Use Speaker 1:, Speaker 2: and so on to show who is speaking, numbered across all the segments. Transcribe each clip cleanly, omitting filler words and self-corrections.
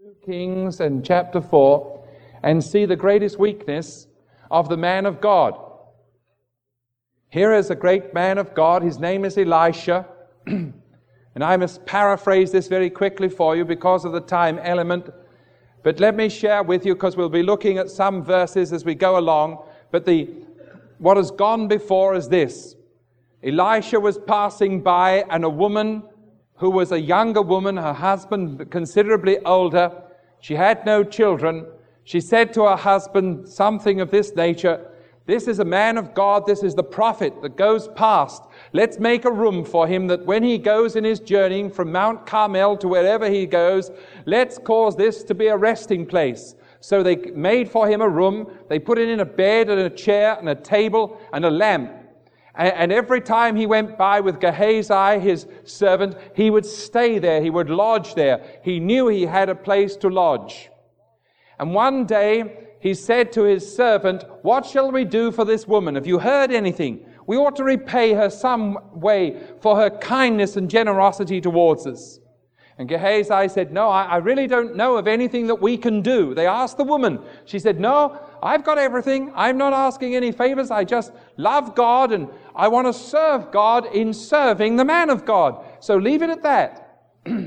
Speaker 1: Kings and chapter 4 and see the greatest weakness of the man of God. Here is a great man of God. His name is Elisha. And I must paraphrase this very quickly for you because of the time element. But let me share with you, because we'll be looking at some verses as we go along. But what has gone before is this. Elisha was passing by, and a woman who was a younger woman, her husband considerably older, she had no children. She said to her husband something of this nature: "This is a man of God, this is the prophet that goes past. Let's make a room for him, that when he goes in his journeying from Mount Carmel to wherever he goes, let's cause this to be a resting place." So they made for him a room. They put in a bed and a chair and a table and a lamp. And every time he went by with Gehazi, his servant, he would stay there. He would lodge there. He knew he had a place to lodge. And one day he said to his servant, "What shall we do for this woman? Have you heard anything? We ought to repay her some way for her kindness and generosity towards us." And Gehazi said, "No, I really don't know of anything that we can do." They asked the woman. She said, "No, I've got everything. I'm not asking any favors. I just love God and I want to serve God in serving the man of God. So leave it at that."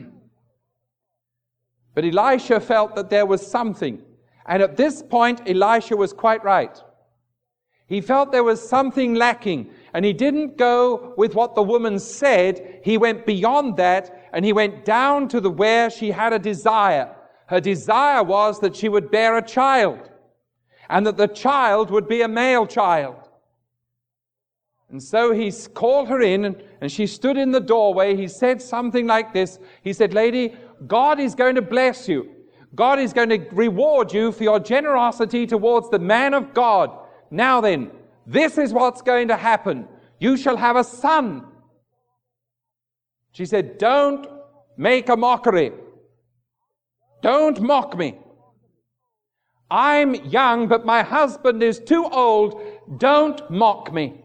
Speaker 1: But Elisha felt that there was something. And at this point, Elisha was quite right. He felt there was something lacking. And he didn't go with what the woman said. He went beyond that, and he went down to where she had a desire. Her desire was that she would bear a child, and that the child would be a male child. And so he called her in, and she stood in the doorway. He said something like this. He said, "Lady, God is going to bless you. God is going to reward you for your generosity towards the man of God. Now then, this is what's going to happen. You shall have a son." She said, "Don't make a mockery. Don't mock me. I'm young, but my husband is too old. Don't mock me."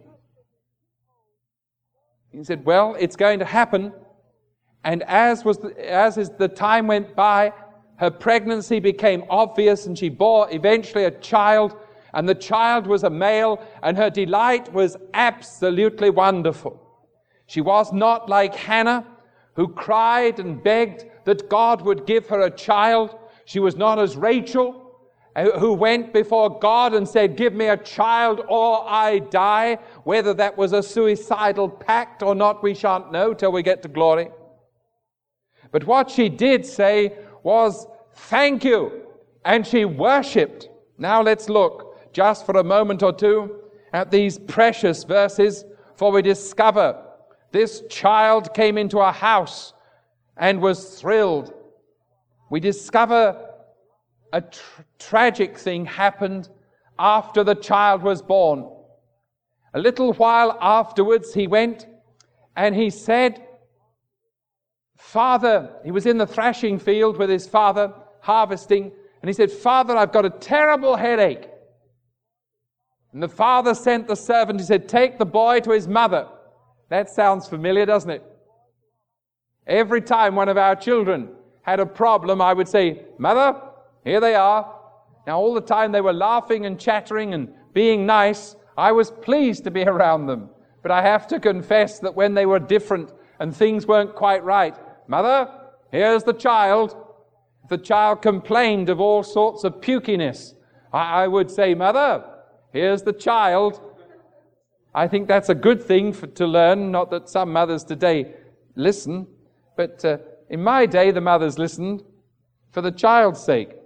Speaker 1: He said, "Well, it's going to happen." And as the time went by, her pregnancy became obvious, and she bore eventually a child, and the child was a male, and her delight was absolutely wonderful. She was not like Hannah, who cried and begged that God would give her a child. She was not as Rachel, who went before God and said, "Give me a child or I die." Whether that was a suicidal pact or not, we shan't know till we get to glory. But what she did say was, "Thank you." And she worshipped. Now let's look just for a moment or two at these precious verses, for we discover this child came into a house and was thrilled. We discover a tragic thing happened after the child was born. A little while afterwards, he went and he said, "Father," he was in the thrashing field with his father, harvesting, and he said, "Father, I've got a terrible headache." And the father sent the servant. He said, "Take the boy to his mother." That sounds familiar, doesn't it? Every time one of our children had a problem, I would say, "Mother, here they are." Now, all the time they were laughing and chattering and being nice, I was pleased to be around them. But I have to confess that when they were different and things weren't quite right, "Mother, here's the child." If the child complained of all sorts of pukiness, I would say, "Mother, here's the child." I think that's a good thing to learn, not that some mothers today listen, but in my day the mothers listened for the child's sake.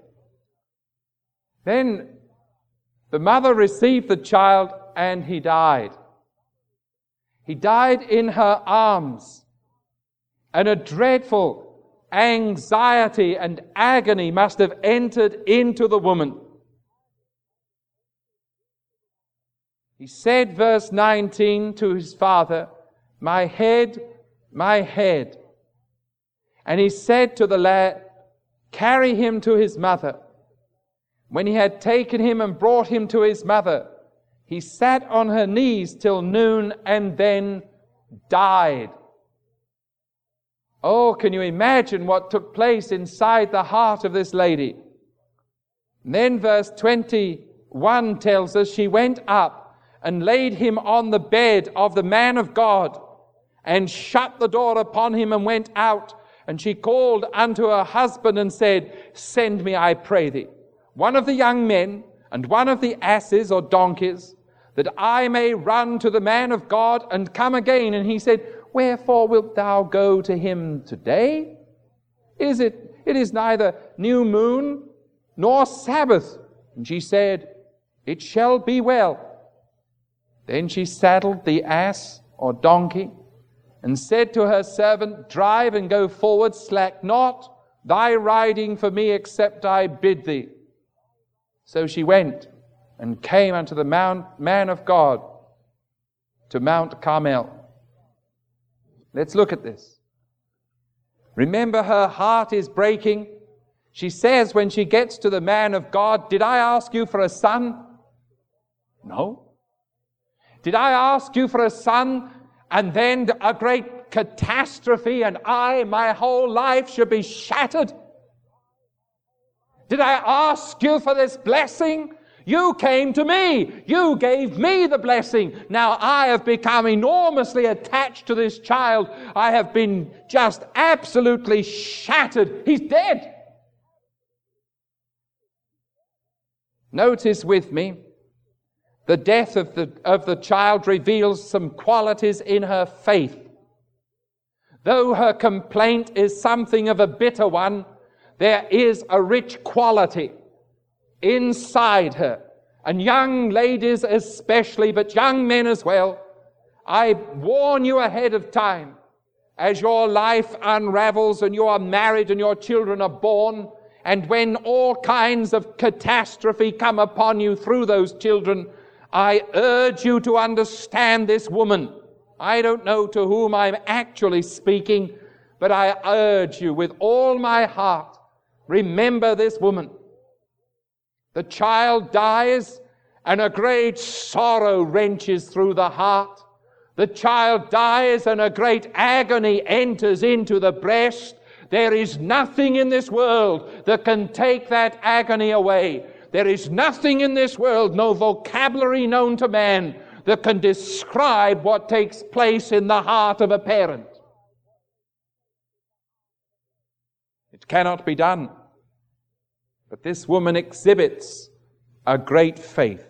Speaker 1: Then the mother received the child and he died. He died in her arms, and a dreadful anxiety and agony must have entered into the woman. He said, verse 19, to his father, "My head, my head." And he said to the lad, "Carry him to his mother." When he had taken him and brought him to his mother, he sat on her knees till noon and then died. Oh, can you imagine what took place inside the heart of this lady? And then verse 21 tells us she went up and laid him on the bed of the man of God and shut the door upon him and went out. And she called unto her husband and said, Send me, I pray thee, one of the young men and one of the asses or donkeys, that I may run to the man of God and come again. And he said, Wherefore wilt thou go to him today? It is neither new moon nor Sabbath. And she said, It shall be well. Then she saddled the ass or donkey and said to her servant, Drive and go forward, slack not thy riding for me, except I bid thee. So she went and came unto the man of God to Mount Carmel. Let's look at this. Remember, her heart is breaking. She says when she gets to the man of God, Did I ask you for a son? No. Did I ask you for a son and then a great catastrophe and my whole life should be shattered? Did I ask you for this blessing? You came to me. You gave me the blessing. Now I have become enormously attached to this child. I have been just absolutely shattered. He's dead. Notice with me, the death of the child reveals some qualities in her faith. Though her complaint is something of a bitter one, there is a rich quality inside her. And young ladies especially, but young men as well, I warn you ahead of time, as your life unravels and you are married and your children are born, and when all kinds of catastrophe come upon you through those children, I urge you to understand this woman. I don't know to whom I'm actually speaking, but I urge you with all my heart, remember this woman. The child dies, and a great sorrow wrenches through the heart. The child dies, and a great agony enters into the breast. There is nothing in this world that can take that agony away. There is nothing in this world, no vocabulary known to man, that can describe what takes place in the heart of a parent. It cannot be done. But this woman exhibits a great faith.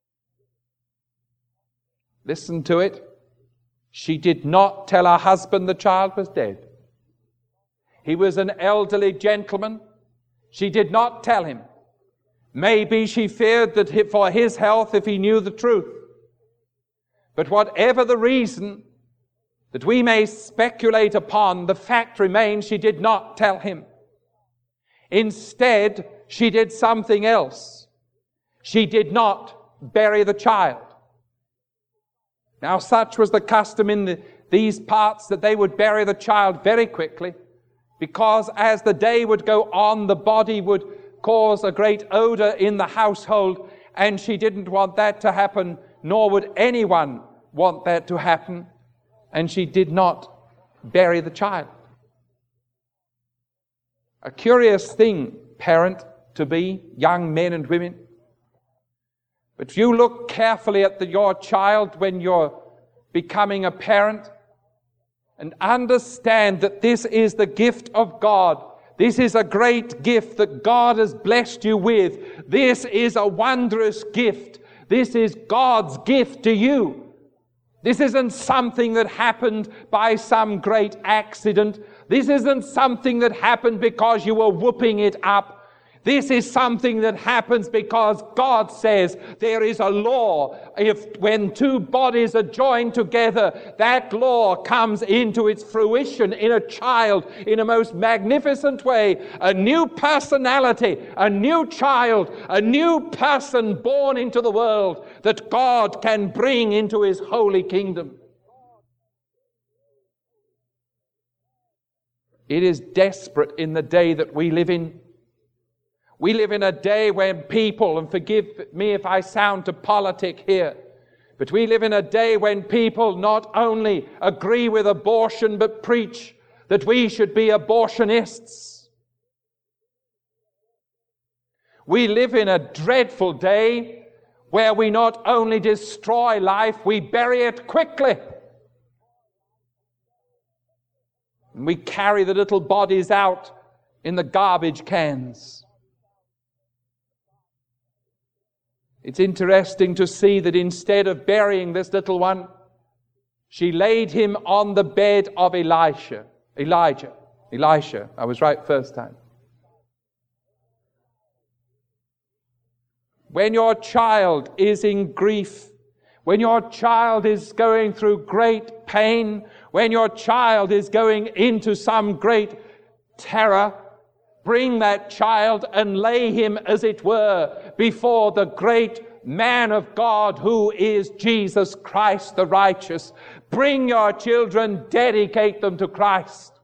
Speaker 1: Listen to it. She did not tell her husband the child was dead. He was an elderly gentleman. She did not tell him. Maybe she feared that for his health if he knew the truth. But whatever the reason that we may speculate upon, the fact remains she did not tell him. Instead, she did something else. She did not bury the child. Now, such was the custom in these parts that they would bury the child very quickly, because as the day would go on, the body would cause a great odor in the household, and she didn't want that to happen, nor would anyone want that to happen, and she did not bury the child. A curious thing, parent to be, young men and women. But if you look carefully at your child when you're becoming a parent, and understand that this is the gift of God. This is a great gift that God has blessed you with. This is a wondrous gift. This is God's gift to you. This isn't something that happened by some great accident. This isn't something that happened because you were whooping it up. This is something that happens because God says there is a law. When two bodies are joined together, that law comes into its fruition in a child in a most magnificent way. A new personality, a new child, a new person born into the world that God can bring into His holy kingdom. It is desperate in the day that we live in. We live in a day when people, and forgive me if I sound to politic here, but we live in a day when people not only agree with abortion but preach that we should be abortionists. We live in a dreadful day where we not only destroy life, we bury it quickly. And we carry the little bodies out in the garbage cans. It's interesting to see that instead of burying this little one, she laid him on the bed of Elisha. I was right first time. When your child is in grief, when your child is going through great pain, when your child is going into some great terror, bring that child and lay him, as it were, before the great man of God who is Jesus Christ the righteous. Bring your children, dedicate them to Christ.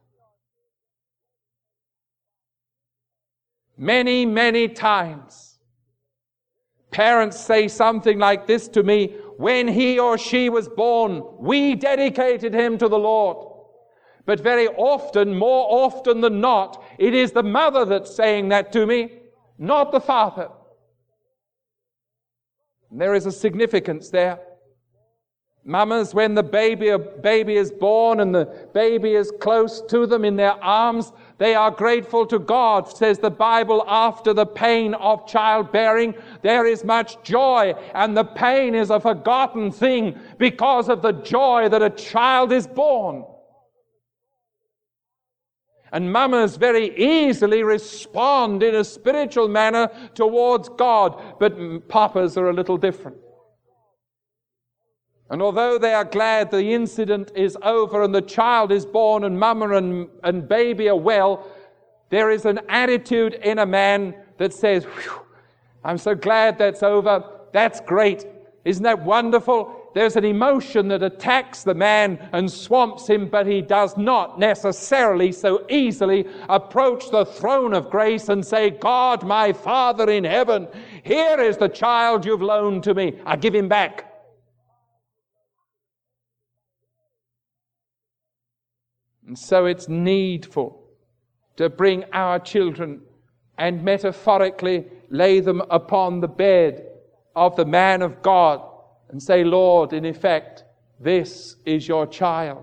Speaker 1: Many, many times, parents say something like this to me: when he or she was born, we dedicated him to the Lord. But very often, more often than not, it is the mother that's saying that to me, not the father. And there is a significance there. Mamas, when the baby is born and the baby is close to them in their arms, they are grateful to God. Says the Bible, after the pain of childbearing, there is much joy, and the pain is a forgotten thing because of the joy that a child is born. And mamas very easily respond in a spiritual manner towards God, but papas are a little different. And although they are glad the incident is over and the child is born and mama and baby are well, there is an attitude in a man that says, I'm so glad that's over. That's great. Isn't that wonderful? There's an emotion that attacks the man and swamps him, but he does not necessarily so easily approach the throne of grace and say, God, my Father in heaven, here is the child you've loaned to me. I give him back. And so it's needful to bring our children and metaphorically lay them upon the bed of the man of God and say, Lord, in effect, this is your child.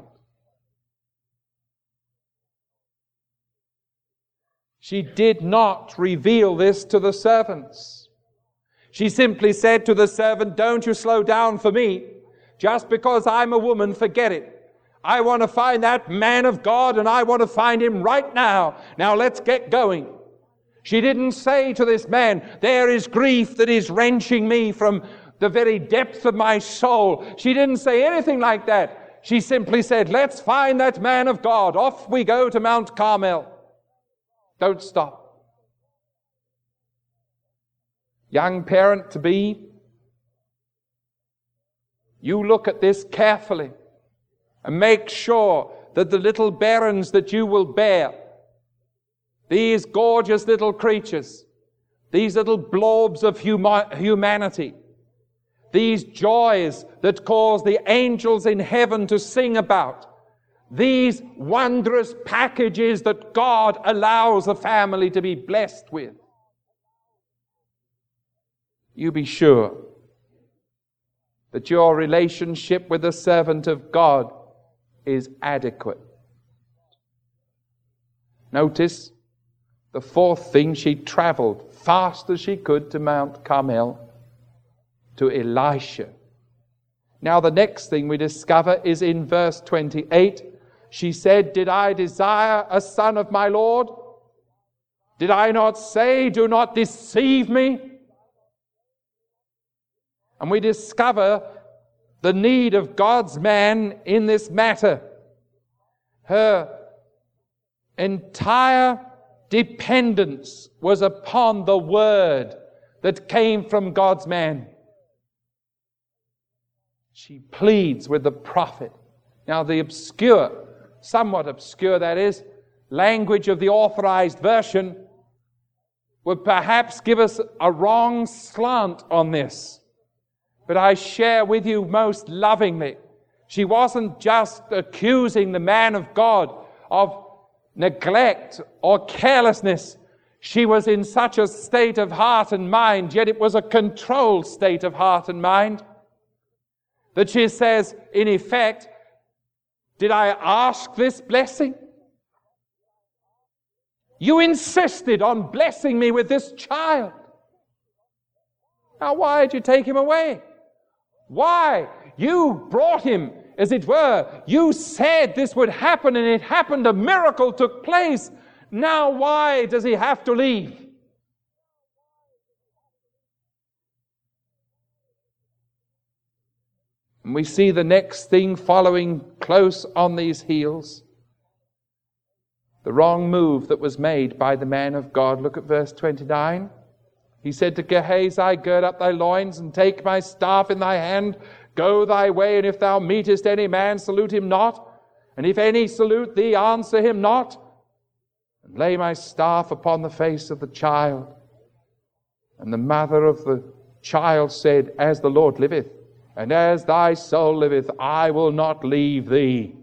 Speaker 1: She did not reveal this to the servants. She simply said to the servant, don't you slow down for me. Just because I'm a woman, forget it. I want to find that man of God, and I want to find him right now. Now let's get going. She didn't say to this man, there is grief that is wrenching me from the very depths of my soul. She didn't say anything like that. She simply said, let's find that man of God. Off we go to Mount Carmel. Don't stop. Young parent-to-be, you look at this carefully and make sure that the little barons that you will bear, these gorgeous little creatures, these little blobs of humanity, these joys that cause the angels in heaven to sing about, these wondrous packages that God allows a family to be blessed with, you be sure that your relationship with the servant of God is adequate. Notice the fourth thing, she traveled fast as she could to Mount Carmel, to Elisha. Now the next thing we discover is in verse 28. She said, did I desire a son of my Lord? Did I not say, do not deceive me? And we discover the need of God's man in this matter. Her entire dependence was upon the word that came from God's man. She pleads with the prophet. Now the obscure, somewhat obscure that is, language of the authorized version would perhaps give us a wrong slant on this. But I share with you most lovingly, she wasn't just accusing the man of God of neglect or carelessness. She was in such a state of heart and mind, yet it was a controlled state of heart and mind, that she says, in effect, did I ask this blessing? You insisted on blessing me with this child. Now, why did you take him away? Why? You brought him, as it were. You said this would happen, and it happened. A miracle took place. Now, why does he have to leave? And we see the next thing following close on these heels. The wrong move that was made by the man of God. Look at verse 29. He said to Gehazi, gird up thy loins and take my staff in thy hand. Go thy way, and if thou meetest any man, salute him not. And if any salute thee, answer him not. And lay my staff upon the face of the child. And the mother of the child said, as the Lord liveth, and as thy soul liveth, I will not leave thee.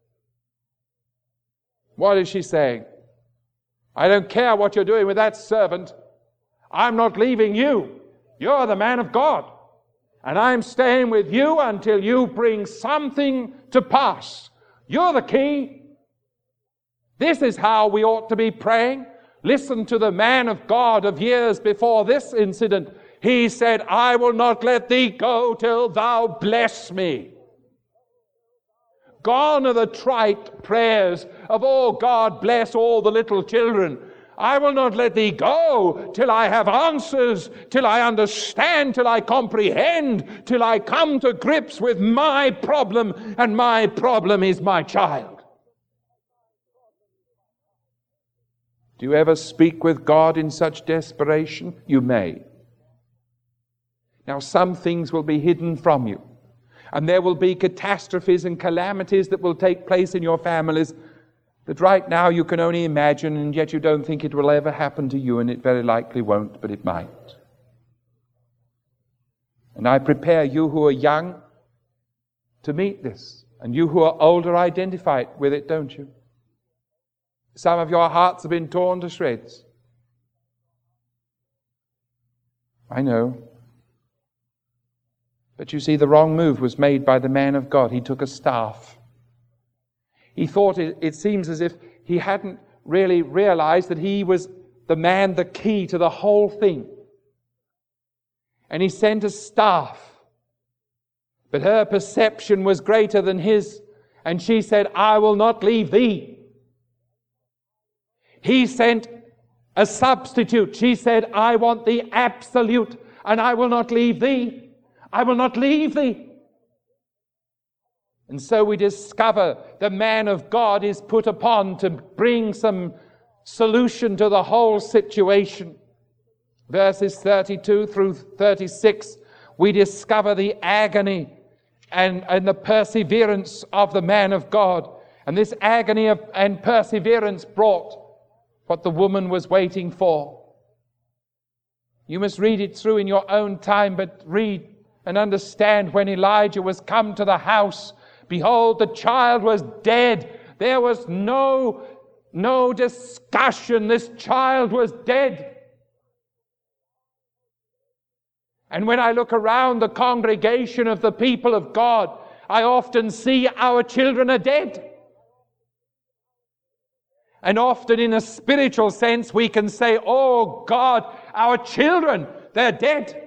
Speaker 1: What is she saying? I don't care what you're doing with that servant. I'm not leaving you. You're the man of God. And I'm staying with you until you bring something to pass. You're the key. This is how we ought to be praying. Listen to the man of God of years before this incident. He said, I will not let thee go till thou bless me. Gone are the trite prayers of, oh God, bless all the little children. I will not let thee go till I have answers, till I understand, till I comprehend, till I come to grips with my problem, and my problem is my child. Do you ever speak with God in such desperation? You may. Now, some things will be hidden from you. And there will be catastrophes and calamities that will take place in your families that right now you can only imagine, and yet you don't think it will ever happen to you, and it very likely won't, but it might. And I prepare you who are young to meet this. And you who are older identify with it, don't you? Some of your hearts have been torn to shreds. I know. But you see, the wrong move was made by the man of God. He took a staff. He thought it seems as if he hadn't really realized that he was the man, the key to the whole thing. And he sent a staff. But her perception was greater than his. And she said, I will not leave thee. He sent a substitute. She said, I want the absolute, and I will not leave thee. I will not leave thee. And so we discover the man of God is put upon to bring some solution to the whole situation. Verses 32 through 36, we discover the agony and the perseverance of the man of God. And this agony and perseverance brought what the woman was waiting for. You must read it through in your own time, but read and understand when Elijah was come to the house, behold, the child was dead. There was no discussion. This child was dead. And when I look around the congregation of the people of God, I often see our children are dead. And often in a spiritual sense, we can say, oh God, our children, they're dead.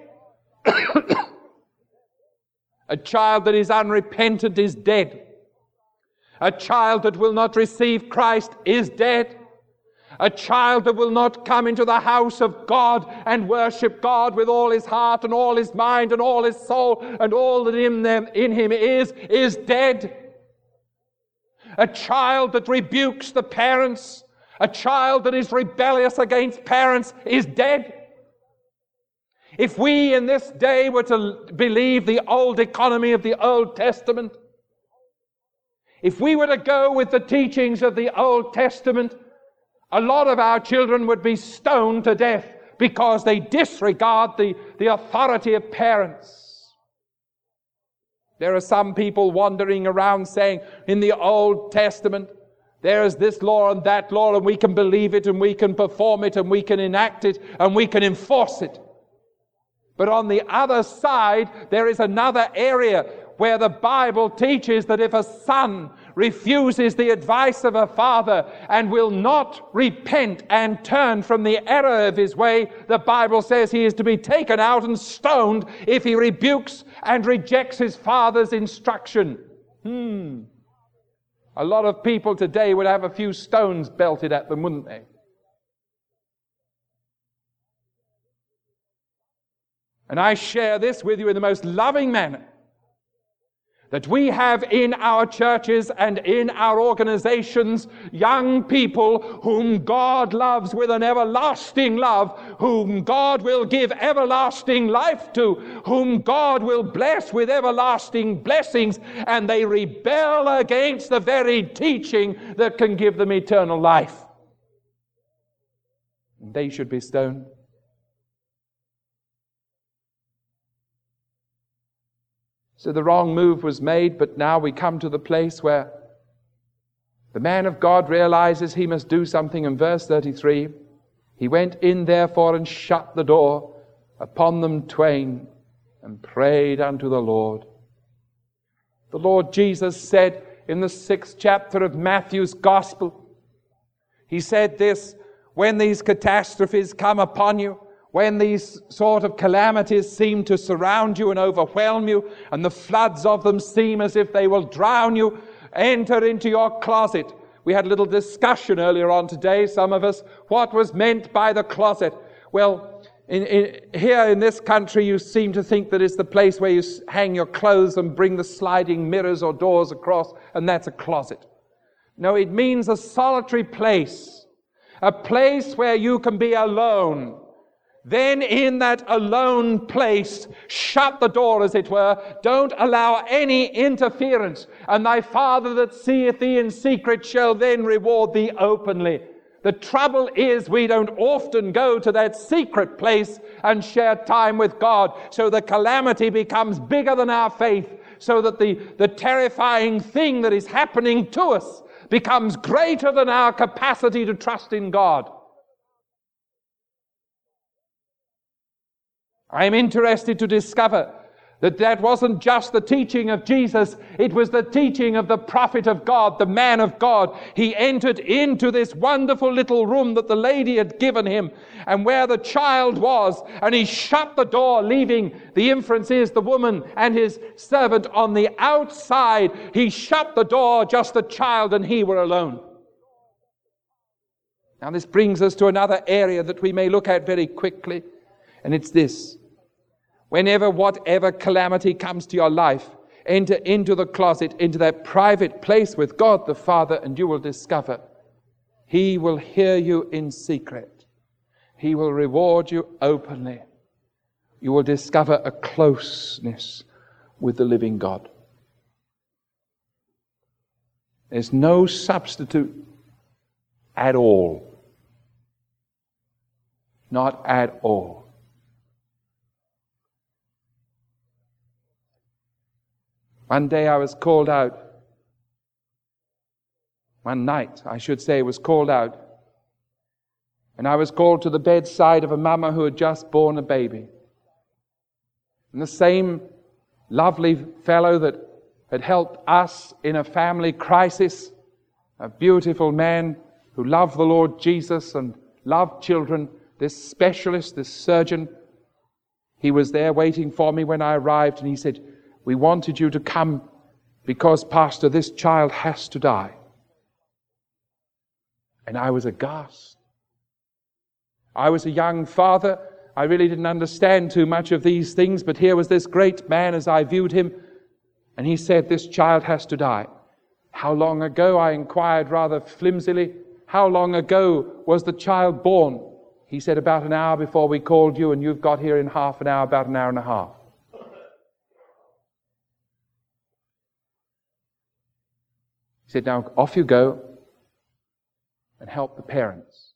Speaker 1: A child that is unrepentant is dead. A child that will not receive Christ is dead. A child that will not come into the house of God and worship God with all his heart and all his mind and all his soul and all that in him is dead. A child that rebukes the parents, a child that is rebellious against parents is dead. If we in this day were to believe the old economy of the Old Testament, if we were to go with the teachings of the Old Testament, a lot of our children would be stoned to death because they disregard the authority of parents. There are some people wandering around saying in the Old Testament There is this law and that law, and we can believe it, and we can perform it, and we can enact it, and we can enforce it. But on the other side, there is another area where the Bible teaches that if a son refuses the advice of a father and will not repent and turn from the error of his way, the Bible says he is to be taken out and stoned if he rebukes and rejects his father's instruction. A lot of people today would have a few stones belted at them, wouldn't they? And I share this with you in the most loving manner, that we have in our churches and in our organizations young people whom God loves with an everlasting love, whom God will give everlasting life to, whom God will bless with everlasting blessings, and they rebel against the very teaching that can give them eternal life. They should be stoned. So the wrong move was made, but now we come to the place where the man of God realizes he must do something. In verse 33, he went in therefore and shut the door upon them twain and prayed unto the Lord. The Lord Jesus said in the 6th chapter of Matthew's Gospel, he said this: when these catastrophes come upon you, when these sort of calamities seem to surround you and overwhelm you, and the floods of them seem as if they will drown you, enter into your closet. We had a little discussion earlier on today, some of us, what was meant by the closet. Well, here in this country, you seem to think that it's the place where you hang your clothes and bring the sliding mirrors or doors across, and that's a closet. No, it means a solitary place, a place where you can be alone. Then in that alone place, shut the door, as it were. Don't allow any interference. And thy Father that seeth thee in secret shall then reward thee openly. The trouble is we don't often go to that secret place and share time with God. So the calamity becomes bigger than our faith. So that the terrifying thing that is happening to us becomes greater than our capacity to trust in God. I'm interested to discover that wasn't just the teaching of Jesus, it was the teaching of the prophet of God, the man of God. He entered into this wonderful little room that the lady had given him, and where the child was, and he shut the door, leaving, the inference is, the woman and his servant on the outside. He shut the door, just the child and he were alone. Now this brings us to another area that we may look at very quickly. And it's this: whatever calamity comes to your life, enter into the closet, into that private place with God the Father, and you will discover He will hear you in secret. He will reward you openly. You will discover a closeness with the living God. There's no substitute at all. Not at all. One day I was called out. One night, I should say, was called out. And I was called to the bedside of a mama who had just born a baby. And the same lovely fellow that had helped us in a family crisis, a beautiful man who loved the Lord Jesus and loved children, this specialist, this surgeon, he was there waiting for me when I arrived, and he said, "We wanted you to come because, Pastor, this child has to die." And I was aghast. I was a young father. I really didn't understand too much of these things, but here was this great man as I viewed him, and he said, "This child has to die." How long ago? I inquired rather flimsily. How long ago was the child born? He said, "About an hour before we called you, and you've got here in half an hour, about an hour and a half." He said, "Now off you go and help the parents."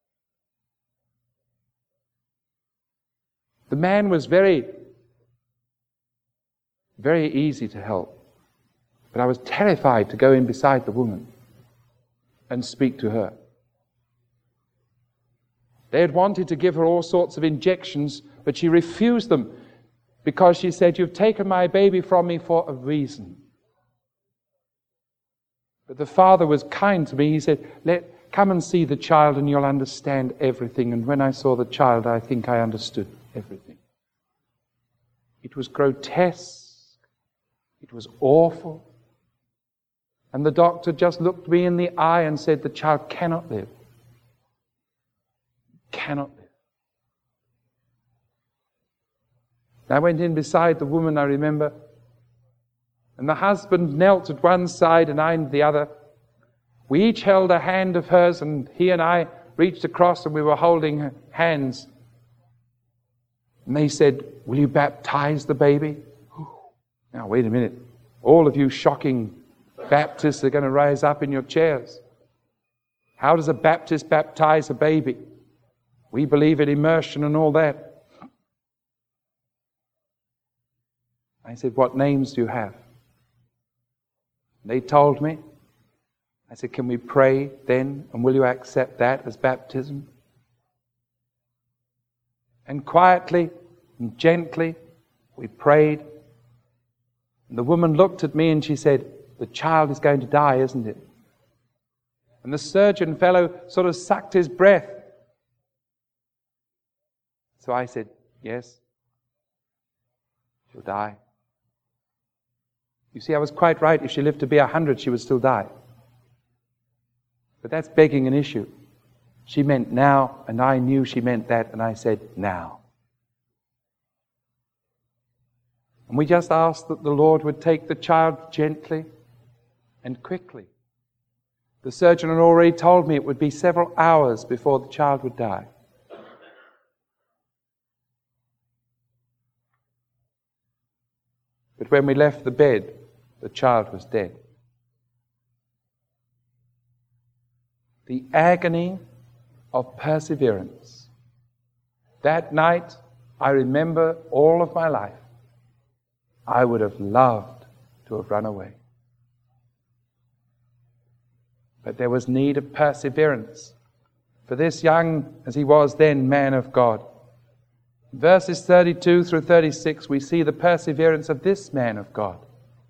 Speaker 1: The man was very, very easy to help, but I was terrified to go in beside the woman. and speak to her. They had wanted to give her all sorts of injections, but she refused them because she said, "You've taken my baby from me for a reason." But the father was kind to me. He said, "Come and see the child and you'll understand everything." And when I saw the child, I think I understood everything. It was grotesque. It was awful. And the doctor just looked me in the eye and said, "The child cannot live. Cannot live." I went in beside the woman, I remember, and the husband knelt at one side and I at the other. We each held a hand of hers, and he and I reached across and we were holding hands. And they said, "Will you baptize the baby?" Now, wait a minute. All of you shocking Baptists are going to rise up in your chairs. How does a Baptist baptize a baby? We believe in immersion and all that. I said, "What names do you have?" They told me. I said, "Can we pray then? And will you accept that as baptism?" And quietly and gently, we prayed. And the woman looked at me and she said, "The child is going to die, isn't it?" And the surgeon fellow sort of sucked his breath. So I said, "Yes, she'll die." You see, I was quite right. If she lived to be 100, she would still die. But that's begging an issue. She meant now, and I knew she meant that, and I said, "Now." And we just asked that the Lord would take the child gently and quickly. The surgeon had already told me it would be several hours before the child would die. But when we left the bed, the child was dead. The agony of perseverance. That night, I remember all of my life. I would have loved to have run away. But there was need of perseverance for this young, as he was then, man of God. In verses 32 through 36, we see the perseverance of this man of God.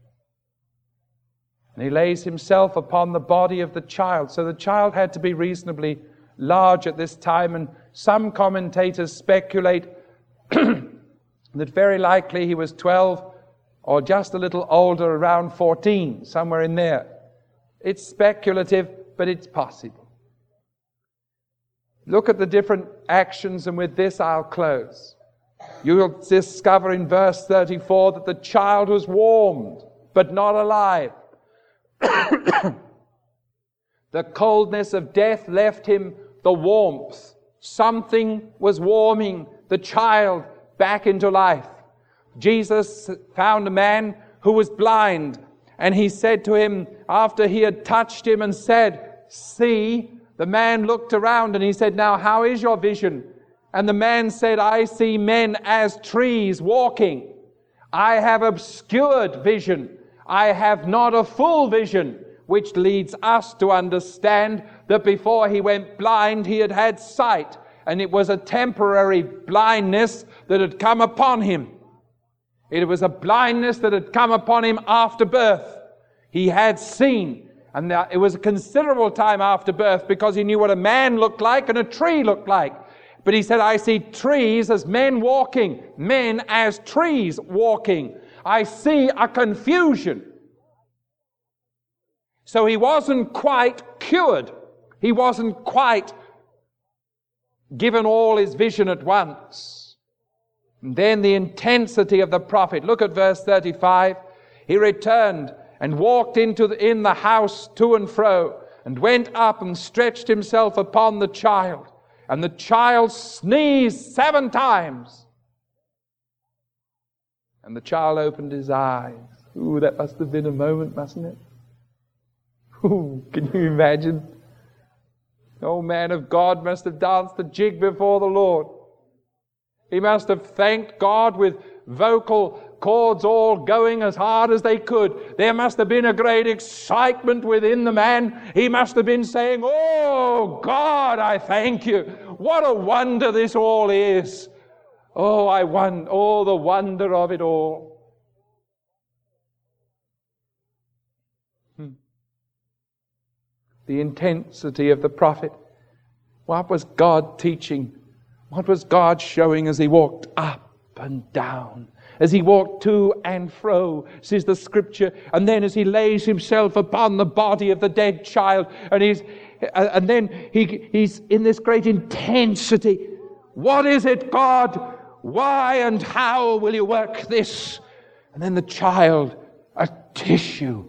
Speaker 1: And he lays himself upon the body of the child. So the child had to be reasonably large at this time, and some commentators speculate that very likely he was 12 or just a little older, around 14, somewhere in there. It's speculative, but it's possible. Look at the different actions, and with this I'll close. You will discover in verse 34 that the child was warmed, but not alive. The coldness of death left him the warmth. Something was warming the child back into life. Jesus found a man who was blind, and he said to him, after he had touched him and said, "See," the man looked around and he said, "Now how is your vision?" And the man said, "I see men as trees walking. I have obscured vision. I have not a full vision," which leads us to understand that before he went blind, he had had sight, and it was a temporary blindness that had come upon him. It was a blindness that had come upon him after birth. He had seen, and it was a considerable time after birth, because he knew what a man looked like and a tree looked like. But he said, "I see trees as men walking, men as trees walking. I see a confusion." So he wasn't quite cured. He wasn't quite given all his vision at once. And then the intensity of the prophet. Look at verse 35. He returned and walked in the house to and fro, and went up and stretched himself upon the child. And the child sneezed 7 times. And the child opened his eyes. Ooh, that must have been a moment, mustn't it? Ooh, can you imagine? The old man of God must have danced a jig before the Lord. He must have thanked God with vocal cords all going as hard as they could. There must have been a great excitement within the man. He must have been saying, "Oh, God, I thank you. What a wonder this all is. Oh, the wonder of it all." The intensity of the prophet. What was God teaching? What was God showing as he walked up and down? As he walked to and fro, says the Scripture, and then as he lays himself upon the body of the dead child, and then he's in this great intensity. What is it, God? Why and how will you work this? And then the child, a tissue.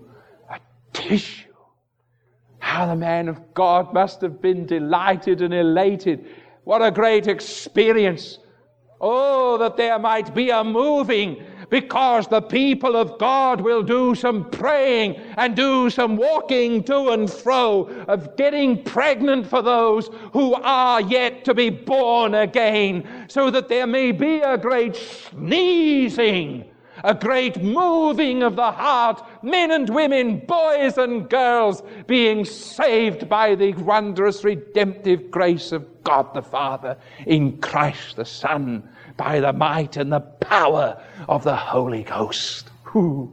Speaker 1: How the man of God must have been delighted and elated. What a great experience. Oh, that there might be a moving, because the people of God will do some praying and do some walking to and fro, of getting pregnant for those who are yet to be born again, so that there may be a great sneezing, a great moving of the heart, men and women, boys and girls, being saved by the wondrous redemptive grace of God the Father in Christ the Son, by the might and the power of the Holy Ghost. And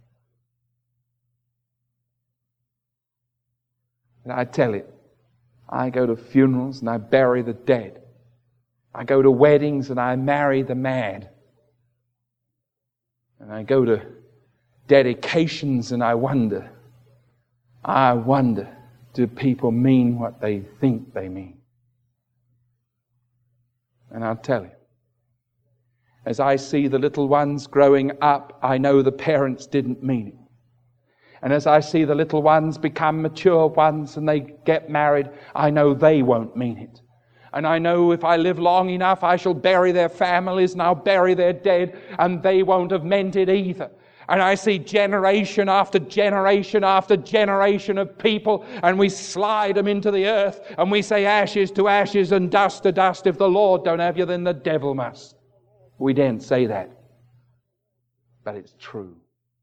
Speaker 1: I tell you, I go to funerals and I bury the dead. I go to weddings and I marry the mad. And I go to dedications and I wonder, do people mean what they think they mean? And I'll tell you, as I see the little ones growing up, I know the parents didn't mean it. And as I see the little ones become mature ones and they get married, I know they won't mean it. And I know if I live long enough, I shall bury their families and I'll bury their dead, and they won't have meant it either. And I see generation after generation after generation of people, and we slide them into the earth, and we say ashes to ashes and dust to dust. If the Lord don't have you, then the devil must. We daren't say that, but it's true.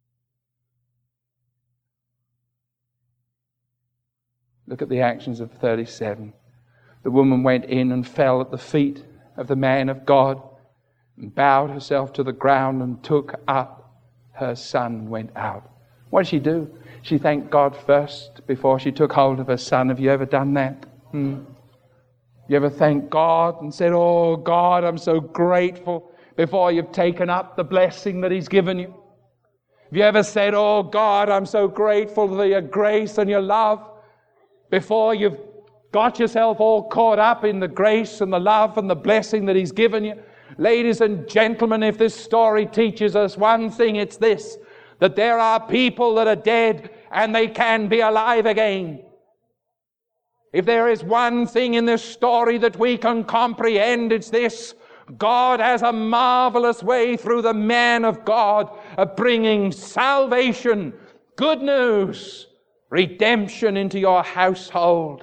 Speaker 1: Look at the actions of 37. The woman went in and fell at the feet of the man of God, and bowed herself to the ground and took up her son and went out. What did she do? She thanked God first before she took hold of her son. Have you ever done that? You ever thanked God and said, "Oh God, I'm so grateful," before you've taken up the blessing that He's given you? Have you ever said, "Oh God, I'm so grateful for your grace and your love," before you've got yourself all caught up in the grace and the love and the blessing that He's given you? Ladies and gentlemen, if this story teaches us one thing, it's this: that there are people that are dead and they can be alive again. If there is one thing in this story that we can comprehend, it's this: God has a marvelous way through the man of God of bringing salvation, good news, redemption into your household.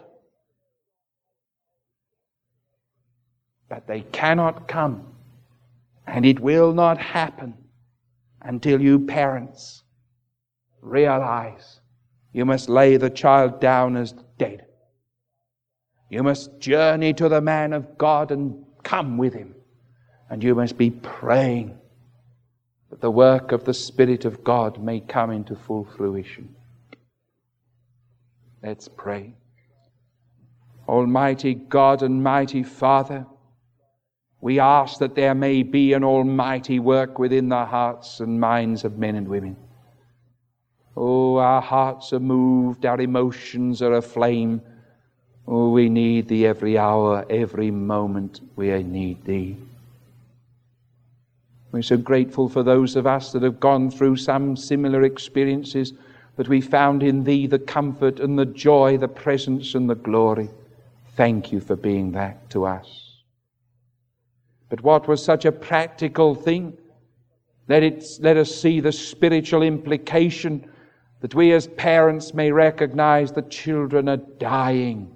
Speaker 1: But they cannot come, and it will not happen until you parents realize you must lay the child down as dead. You must journey to the man of God and come with him. And you must be praying that the work of the Spirit of God may come into full fruition. Let's pray. Almighty God and mighty Father, we ask that there may be an almighty work within the hearts and minds of men and women. Oh, our hearts are moved, our emotions are aflame. Oh, we need Thee every hour, every moment we need Thee. We're so grateful for those of us that have gone through some similar experiences, that we found in Thee the comfort and the joy, the presence and the glory. Thank You for being that to us. But what was such a practical thing? Let us see the spiritual implication, that we as parents may recognize the children are dying.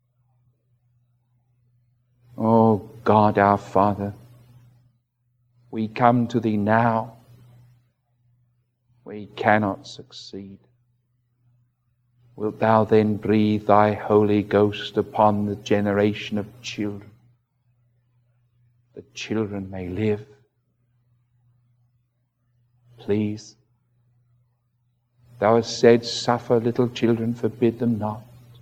Speaker 1: Oh God, our Father, We come to Thee now. We cannot succeed. Wilt Thou then breathe Thy Holy Ghost upon the generation of children, that children may live? Please. Thou hast said, suffer little children, forbid them not.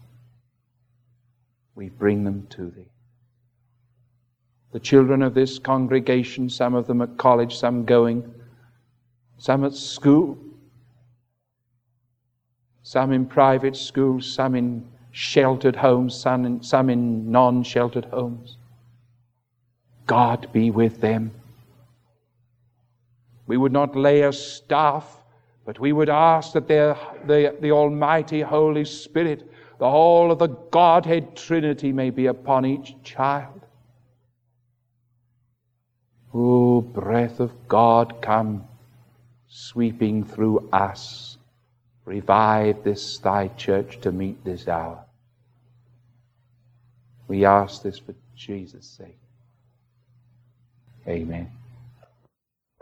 Speaker 1: We bring them to Thee. The children of this congregation, some of them at college, some going, some at school, some in private schools, some in sheltered homes, some in non-sheltered homes. God be with them. We would not lay a staff, but we would ask that the Almighty Holy Spirit, the whole of the Godhead Trinity, may be upon each child. O breath of God, come sweeping through us. Revive this Thy church to meet this hour. We ask this for Jesus' sake. Amen.